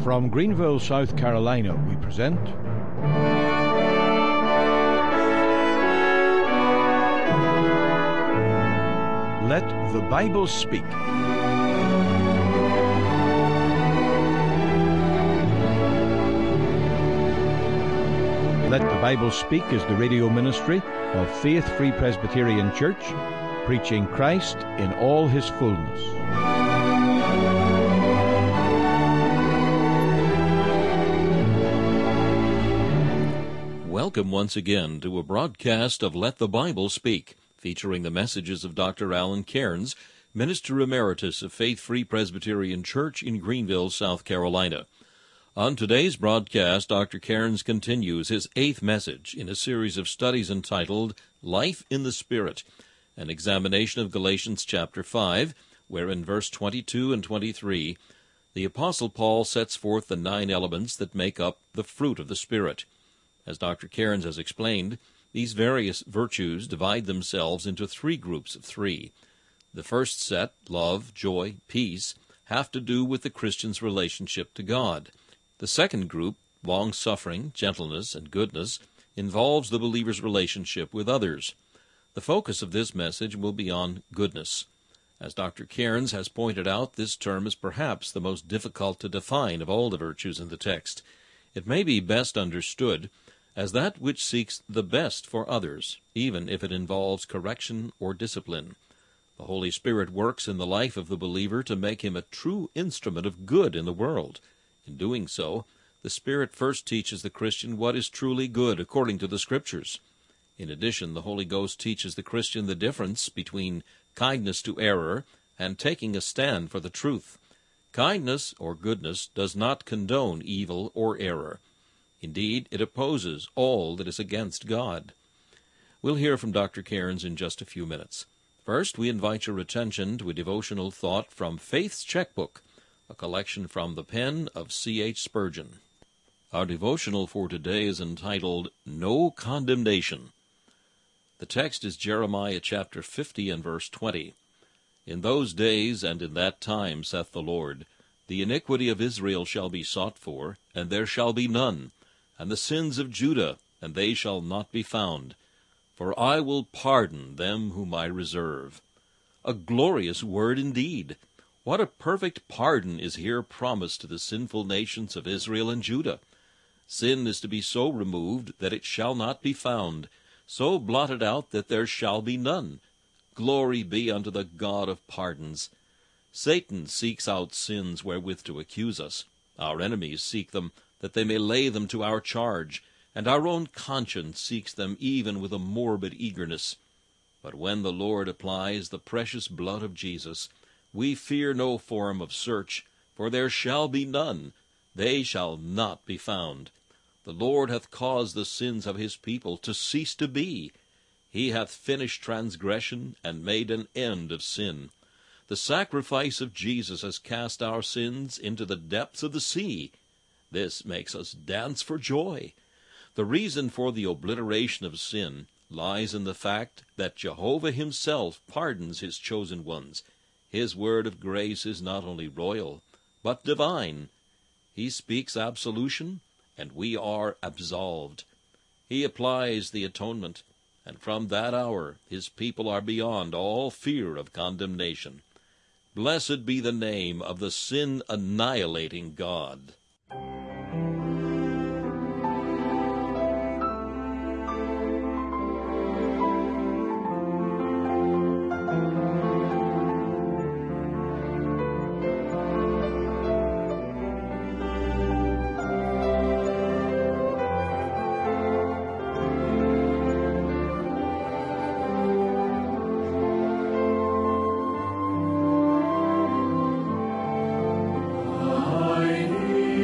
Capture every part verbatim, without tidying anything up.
From Greenville, South Carolina, we present Let the Bible Speak. Let the Bible Speak is the radio ministry of Faith Free Presbyterian Church, preaching Christ in all his fullness. Welcome once again to a broadcast of Let the Bible Speak, featuring the messages of Doctor Alan Cairns, Minister Emeritus of Faith Free Presbyterian Church in Greenville, South Carolina. On today's broadcast, Doctor Cairns continues his eighth message in a series of studies entitled Life in the Spirit, an examination of Galatians chapter five, where in verse twenty-two and twenty-three, the Apostle Paul sets forth the nine elements that make up the fruit of the Spirit. As Doctor Cairns has explained, these various virtues divide themselves into three groups of three. The first set, love, joy, peace, have to do with the Christian's relationship to God. The second group, long-suffering, gentleness, and goodness, involves the believer's relationship with others. The focus of this message will be on goodness. As Doctor Cairns has pointed out, this term is perhaps the most difficult to define of all the virtues in the text. It may be best understood as that which seeks the best for others, even if it involves correction or discipline. The Holy Spirit works in the life of the believer to make him a true instrument of good in the world. In doing so, the Spirit first teaches the Christian what is truly good according to the Scriptures. In addition, the Holy Ghost teaches the Christian the difference between kindness to error and taking a stand for the truth. Kindness or goodness does not condone evil or error. Indeed, it opposes all that is against God. We'll hear from Doctor Cairns in just a few minutes. First, we invite your attention to a devotional thought from Faith's Checkbook, a collection from the pen of C H Spurgeon. Our devotional for today is entitled, No Condemnation. The text is Jeremiah chapter fifty and verse twenty. In those days and in that time, saith the Lord, the iniquity of Israel shall be sought for, and there shall be none, and the sins of Judah, and they shall not be found. For I will pardon them whom I reserve. A glorious word indeed! What a perfect pardon is here promised to the sinful nations of Israel and Judah! Sin is to be so removed that it shall not be found, so blotted out that there shall be none. Glory be unto the God of pardons! Satan seeks out sins wherewith to accuse us. Our enemies seek them, that they may lay them to our charge, and our own conscience seeks them even with a morbid eagerness. But when the Lord applies the precious blood of Jesus, we fear no form of search, for there shall be none. They shall not be found. The Lord hath caused the sins of his people to cease to be. He hath finished transgression and made an end of sin. The sacrifice of Jesus has cast our sins into the depths of the sea. This makes us dance for joy. The reason for the obliteration of sin lies in the fact that Jehovah himself pardons his chosen ones. His word of grace is not only royal, but divine. He speaks absolution, and we are absolved. He applies the atonement, and from that hour his people are beyond all fear of condemnation. Blessed be the name of the sin-annihilating God. I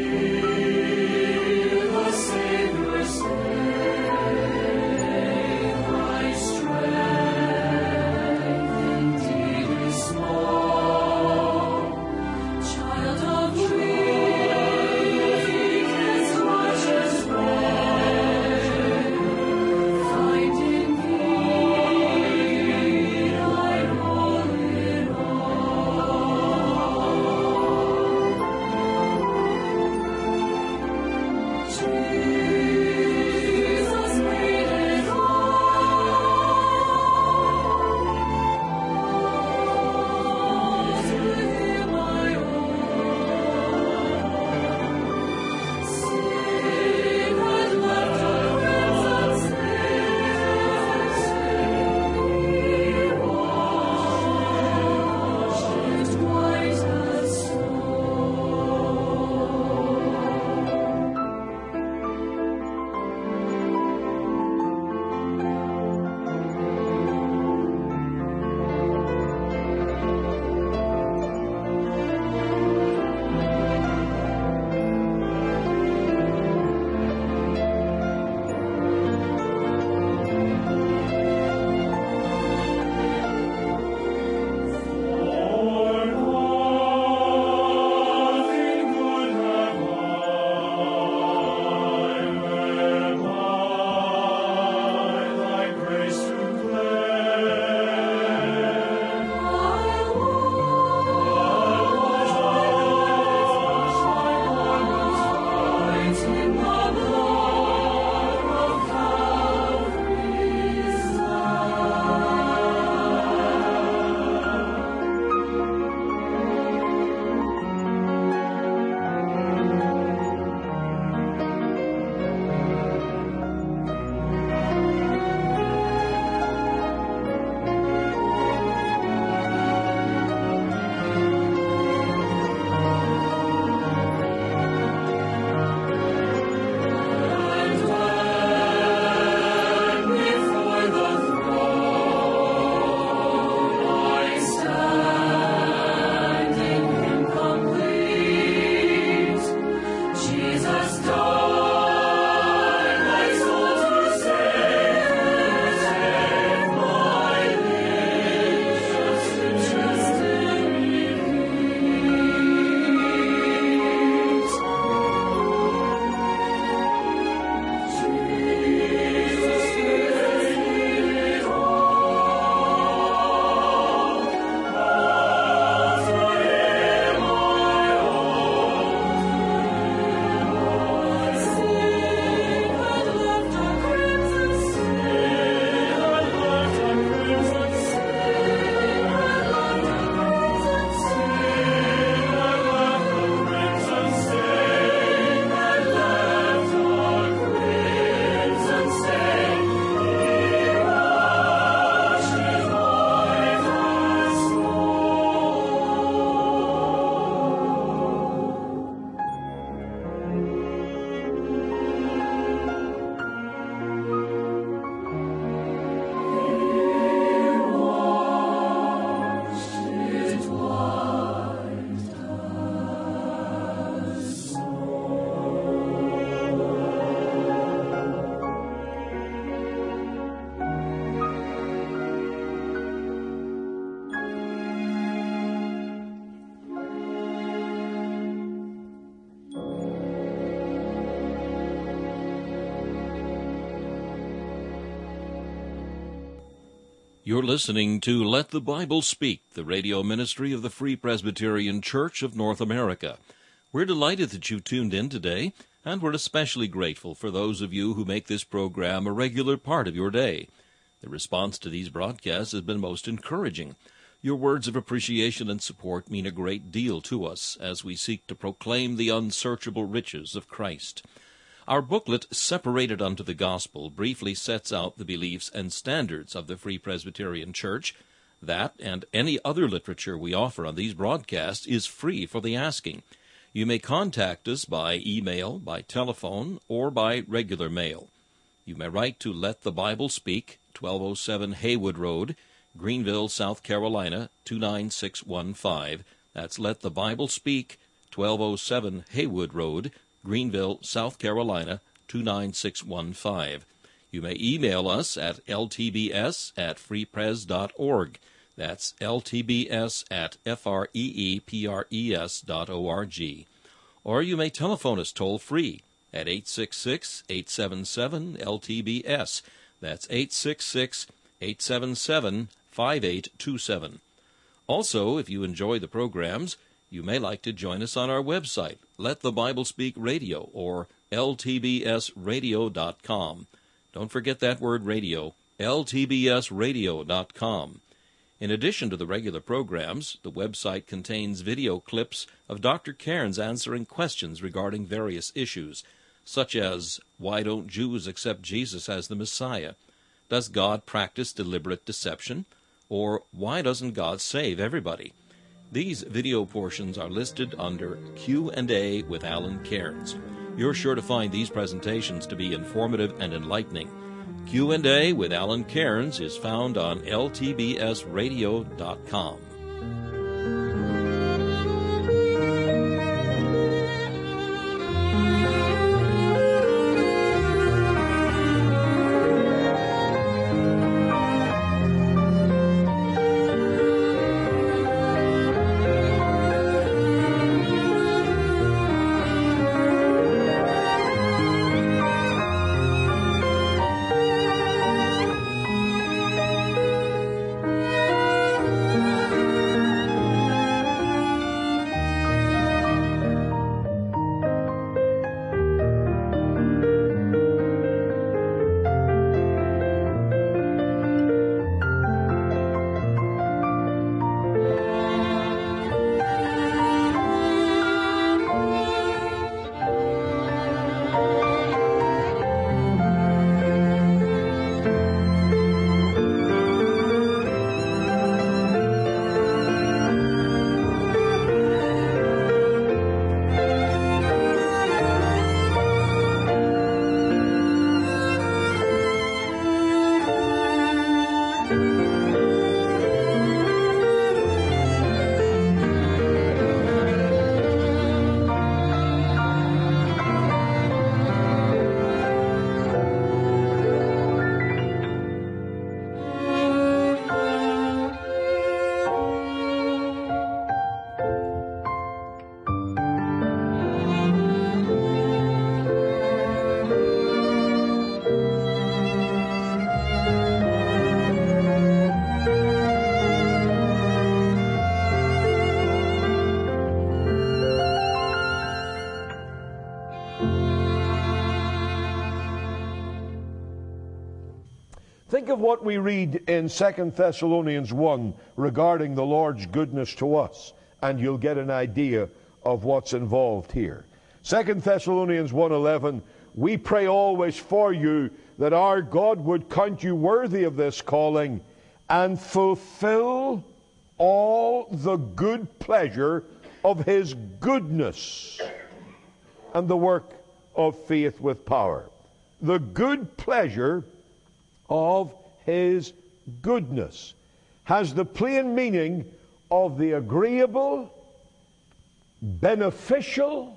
You're listening to Let the Bible Speak, the radio ministry of the Free Presbyterian Church of North America. We're delighted that you tuned in today, and we're especially grateful for those of you who make this program a regular part of your day. The response to these broadcasts has been most encouraging. Your words of appreciation and support mean a great deal to us as we seek to proclaim the unsearchable riches of Christ. Our booklet, Separated Unto the Gospel, briefly sets out the beliefs and standards of the Free Presbyterian Church. That and any other literature we offer on these broadcasts is free for the asking. You may contact us by email, by telephone, or by regular mail. You may write to Let the Bible Speak, twelve oh seven Haywood Road, Greenville, South Carolina, two nine six one five. That's Let the Bible Speak, twelve oh seven Haywood Road, Greenville, South Carolina, two nine six one five. You may email us at l t b s at free pres dot org. That's l t b s at freepres dot org. Or you may telephone us toll-free at eight six six, eight seven seven, L T B S. That's eight six six, eight seven seven, five eight two seven. Also, if you enjoy the programs, you may like to join us on our website, Let the Bible Speak Radio, or l t b s radio dot com. Don't forget that word radio, l t b s radio dot com. In addition to the regular programs, the website contains video clips of Doctor Cairns answering questions regarding various issues, such as, why don't Jews accept Jesus as the Messiah? Does God practice deliberate deception? Or why doesn't God save everybody? These video portions are listed under Q and A with Alan Cairns. You're sure to find these presentations to be informative and enlightening. Q and A with Alan Cairns is found on l t b s radio dot com. Think of what we read in Second Thessalonians one regarding the Lord's goodness to us, and you'll get an idea of what's involved here. Second Thessalonians one eleven, we pray always for you that our God would count you worthy of this calling and fulfill all the good pleasure of his goodness and the work of faith with power. The good pleasure of his goodness has the plain meaning of the agreeable, beneficial,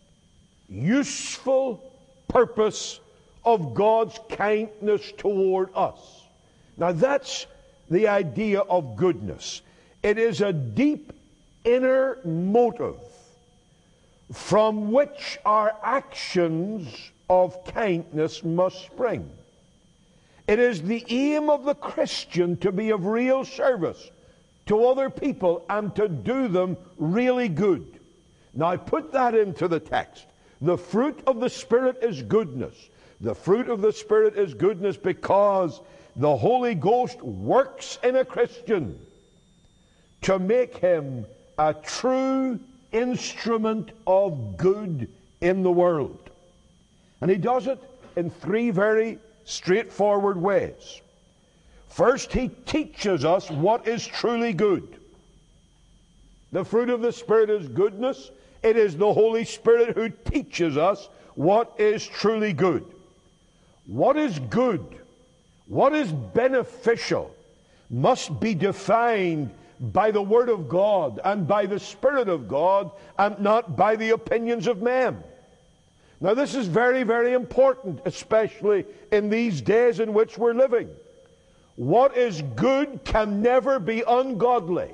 useful purpose of God's kindness toward us. Now that's the idea of goodness. It is a deep inner motive from which our actions of kindness must spring. It is the aim of the Christian to be of real service to other people and to do them really good. Now put that into the text. The fruit of the Spirit is goodness. The fruit of the Spirit is goodness because the Holy Ghost works in a Christian to make him a true instrument of good in the world. And he does it in three very straightforward ways. First, he teaches us what is truly good. The fruit of the Spirit is goodness. It is the Holy Spirit who teaches us what is truly good. What is good, what is beneficial, must be defined by the Word of God and by the Spirit of God and not by the opinions of men. Now this is very, very important, especially in these days in which we're living. What is good can never be ungodly.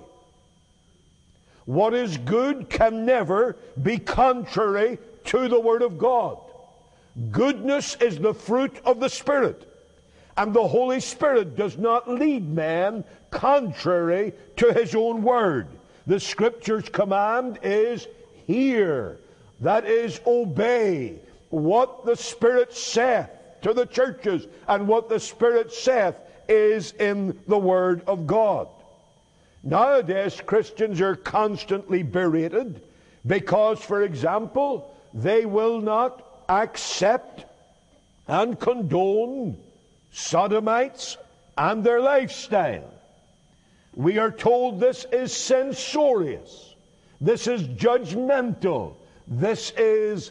What is good can never be contrary to the Word of God. Goodness is the fruit of the Spirit, and the Holy Spirit does not lead man contrary to his own word. The Scripture's command is hear, that is, obey what the Spirit saith to the churches, and what the Spirit saith is in the Word of God. Nowadays, Christians are constantly berated because, for example, they will not accept and condone sodomites and their lifestyle. We are told this is censorious, this is judgmental, this is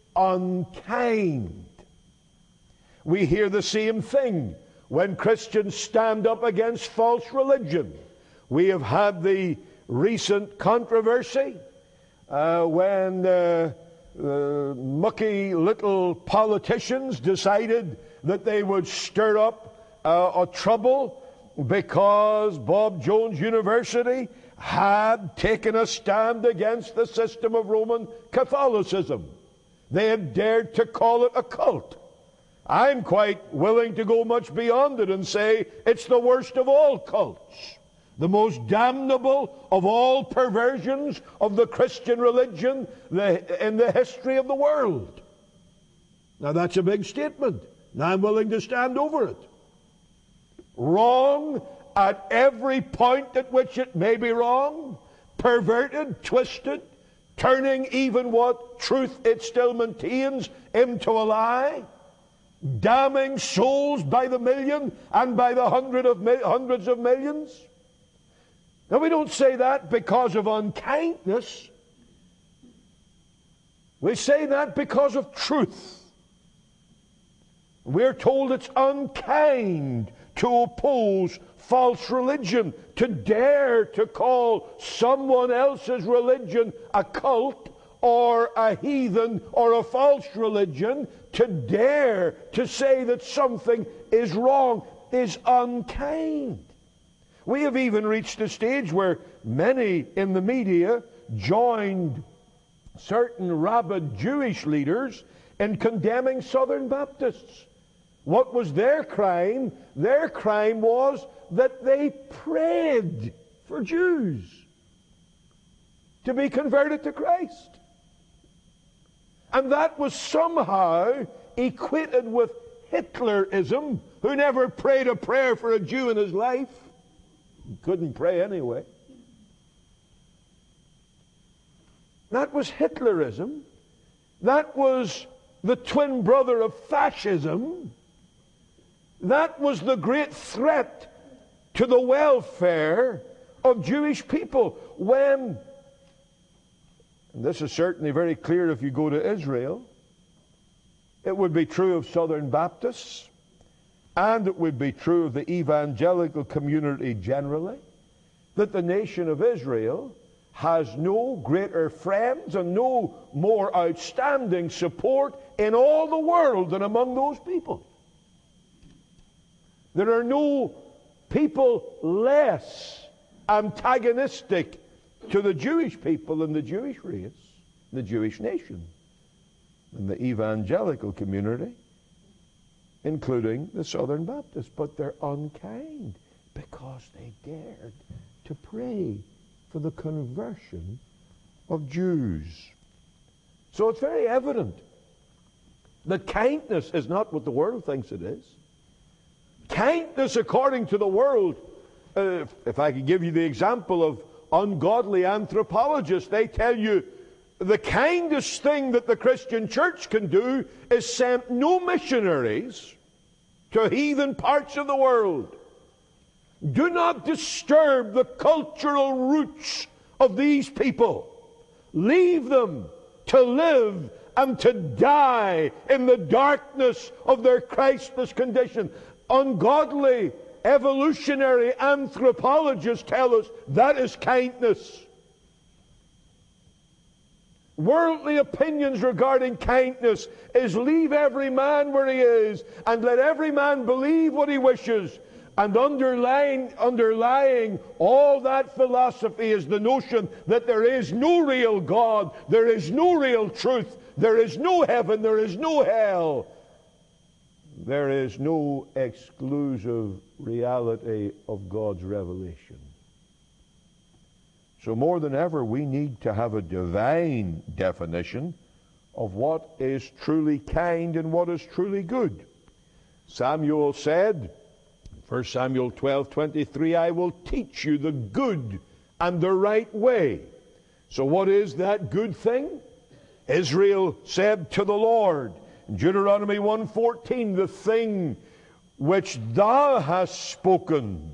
unkind. We hear the same thing when Christians stand up against false religion. We have had the recent controversy uh, when uh, uh, mucky little politicians decided that they would stir up uh, a trouble because Bob Jones University had taken a stand against the system of Roman Catholicism. They had dared to call it a cult. I'm quite willing to go much beyond it and say it's the worst of all cults, the most damnable of all perversions of the Christian religion in the history of the world. Now that's a big statement, and I'm willing to stand over it. Wrong at every point at which it may be wrong, perverted, twisted, turning even what truth it still maintains into a lie, damning souls by the million and by the hundred of mi- hundreds of millions. Now we don't say that because of unkindness. We say that because of truth. We're told it's unkind to oppose false religion, to dare to call someone else's religion a cult or a heathen or a false religion, to dare to say that something is wrong is unkind. We have even reached a stage where many in the media joined certain rabid Jewish leaders in condemning Southern Baptists. What was their crime? Their crime was that they prayed for Jews to be converted to Christ. And that was somehow equated with Hitlerism, who never prayed a prayer for a Jew in his life. He couldn't pray anyway. That was Hitlerism. That was the twin brother of fascism. That was the great threat to the welfare of Jewish people when, and this is certainly very clear if you go to Israel, it would be true of Southern Baptists, and it would be true of the evangelical community generally, that the nation of Israel has no greater friends and no more outstanding support in all the world than among those people. There are no people less antagonistic to the Jewish people and the Jewish race, the Jewish nation, and the evangelical community including the Southern Baptists, but they're unkind because they dared to pray for the conversion of Jews. So it's very evident that kindness is not what the world thinks it is. Kindness, according to the world, uh, if, if I could give you the example of ungodly anthropologists, they tell you the kindest thing that the Christian church can do is send no missionaries to heathen parts of the world. Do not disturb the cultural roots of these people. Leave them to live and to die in the darkness of their Christless condition. Ungodly evolutionary anthropologists tell us that is kindness. Worldly opinions regarding kindness is leave every man where he is and let every man believe what he wishes. And underlying, underlying all that philosophy is the notion that there is no real God, there is no real truth, there is no heaven, there is no hell. There is no exclusive reality of God's revelation. So more than ever, we need to have a divine definition of what is truly kind and what is truly good. Samuel said, First Samuel twelve twenty-three, I will teach you the good and the right way. So what is that good thing? Israel said to the Lord, in Deuteronomy one fourteen, the thing which thou hast spoken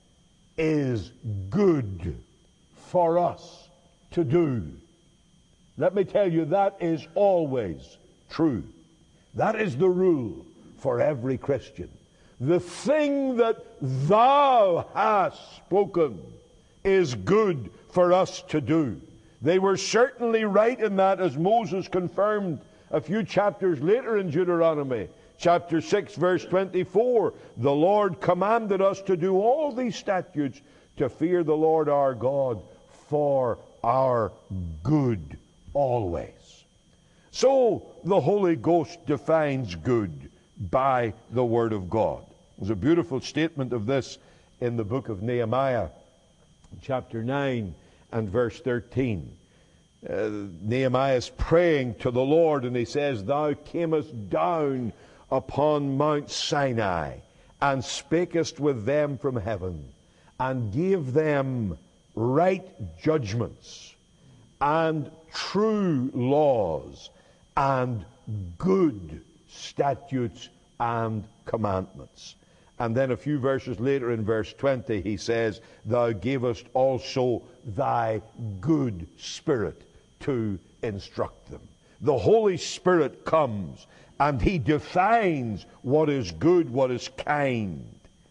is good for us to do. Let me tell you, that is always true. That is the rule for every Christian. The thing that thou hast spoken is good for us to do. They were certainly right in that, as Moses confirmed a few chapters later in Deuteronomy. Chapter six, verse twenty-four, the Lord commanded us to do all these statutes, to fear the Lord our God for our good always. So the Holy Ghost defines good by the Word of God. There's a beautiful statement of this in the book of Nehemiah, chapter nine and verse thirteen. Uh, Nehemiah is praying to the Lord, and he says, Thou camest down upon Mount Sinai, and spakest with them from heaven, and gave them right judgments, and true laws, and good statutes and commandments. And then a few verses later in verse twenty, he says, Thou gavest also thy good Spirit to instruct them. The Holy Spirit comes and he defines what is good, what is kind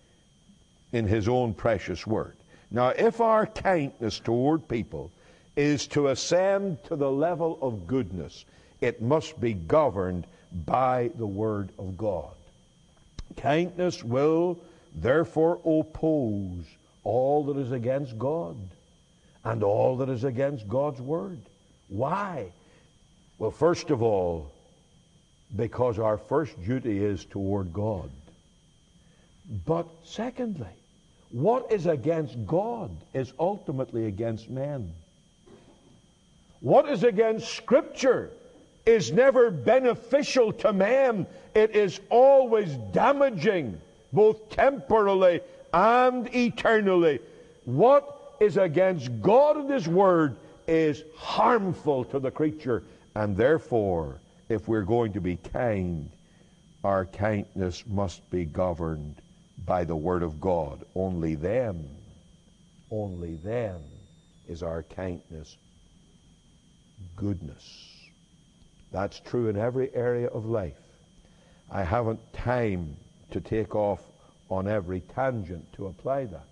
in his own precious word. Now, if our kindness toward people is to ascend to the level of goodness, it must be governed by the Word of God. Kindness will therefore oppose all that is against God and all that is against God's Word. Why? Well, first of all, because our first duty is toward God. But secondly, what is against God is ultimately against men. What is against Scripture is never beneficial to man. It is always damaging, both temporally and eternally. What is against God and His Word is harmful to the creature, and therefore, if we're going to be kind, our kindness must be governed by the Word of God. Only then, only then is our kindness goodness. That's true in every area of life. I haven't time to take off on every tangent to apply that.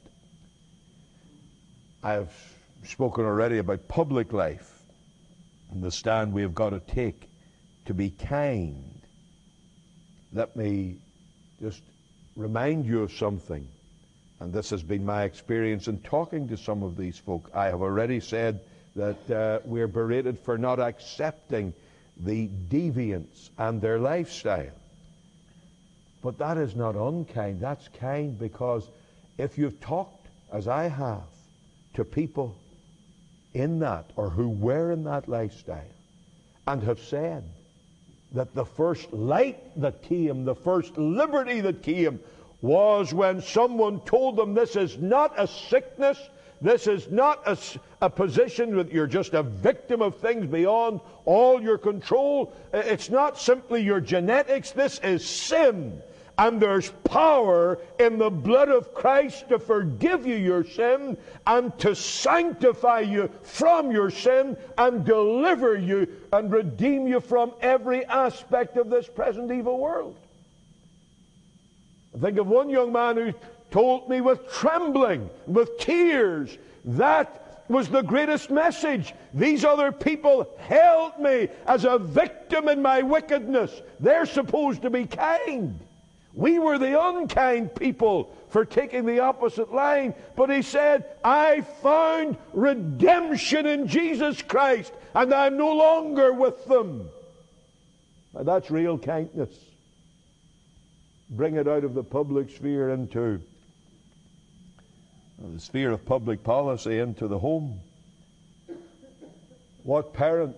I've spoken already about public life and the stand we have got to take to be kind. Let me just remind you of something, and this has been my experience in talking to some of these folk. I have already said that uh, we're berated for not accepting the deviants and their lifestyle. But that is not unkind. That's kind, because if you've talked, as I have, to people in that, or who were in that lifestyle, and have said that the first light that came, the first liberty that came, was when someone told them, this is not a sickness, this is not a, a position that you're just a victim of things beyond all your control. It's not simply your genetics, this is sin. And there's power in the blood of Christ to forgive you your sin and to sanctify you from your sin and deliver you and redeem you from every aspect of this present evil world. I think of one young man who told me with trembling, with tears, that was the greatest message. These other people held me as a victim in my wickedness. They're supposed to be kind. We were the unkind people for taking the opposite line. But he said, I found redemption in Jesus Christ, and I'm no longer with them. Now that's real kindness. Bring it out of the public sphere into the sphere of public policy, into the home. What parent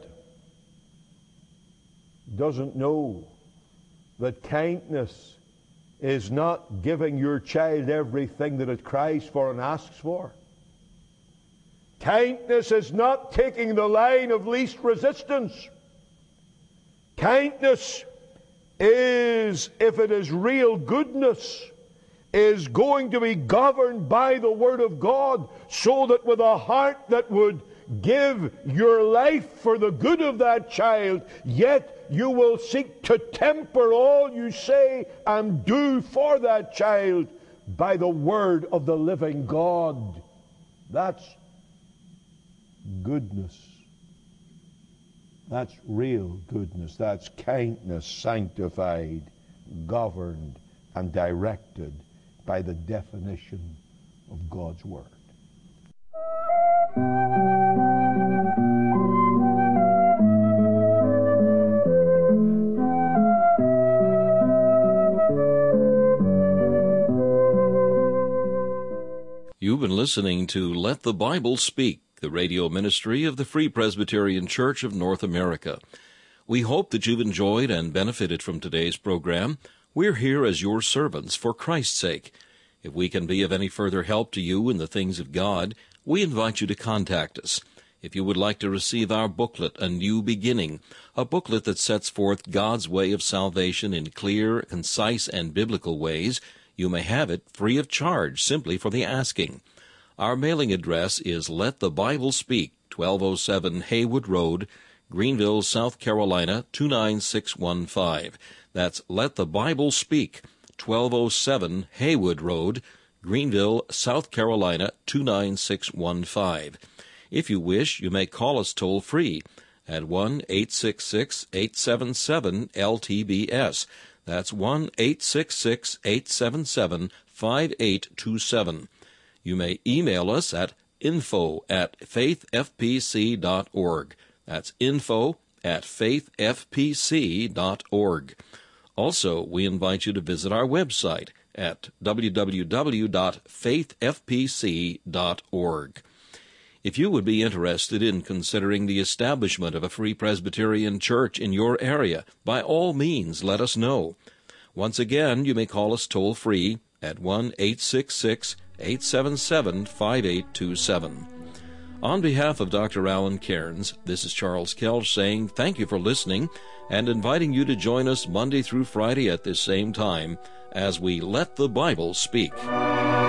doesn't know that kindness is not giving your child everything that it cries for and asks for? Kindness is not taking the line of least resistance. Kindness is, if it is real goodness, is going to be governed by the Word of God, so that with a heart that would give your life for the good of that child, yet you will seek to temper all you say and do for that child by the Word of the living God. That's goodness. That's real goodness. That's kindness sanctified, governed, and directed by the definition of God's Word. You've been listening to Let the Bible Speak, the radio ministry of the Free Presbyterian Church of North America. We hope that you've enjoyed and benefited from today's program. We're here as your servants for Christ's sake. If we can be of any further help to you in the things of God, we invite you to contact us. If you would like to receive our booklet, A New Beginning, a booklet that sets forth God's way of salvation in clear, concise, and biblical ways, you may have it free of charge simply for the asking. Our mailing address is Let the Bible Speak, twelve oh seven Haywood Road, Greenville, South Carolina, two nine six one five. That's Let the Bible Speak, twelve oh seven Haywood Road, Greenville, South Carolina, two nine six one five. If you wish, you may call us toll-free at one eight six six, eight seven seven, L T B S. That's one eight six six, eight seven seven, five eight two seven. You may email us at info at faith f p c dot org. That's info at faith f p c dot org. Also, we invite you to visit our website at w w w dot faith f p c dot org. If you would be interested in considering the establishment of a Free Presbyterian Church in your area, by all means let us know. Once again, you may call us toll-free at one eight six six, eight seven seven, five eight two seven. On behalf of Doctor Alan Cairns, this is Charles Kelch saying thank you for listening and inviting you to join us Monday through Friday at this same time as we Let the Bible Speak.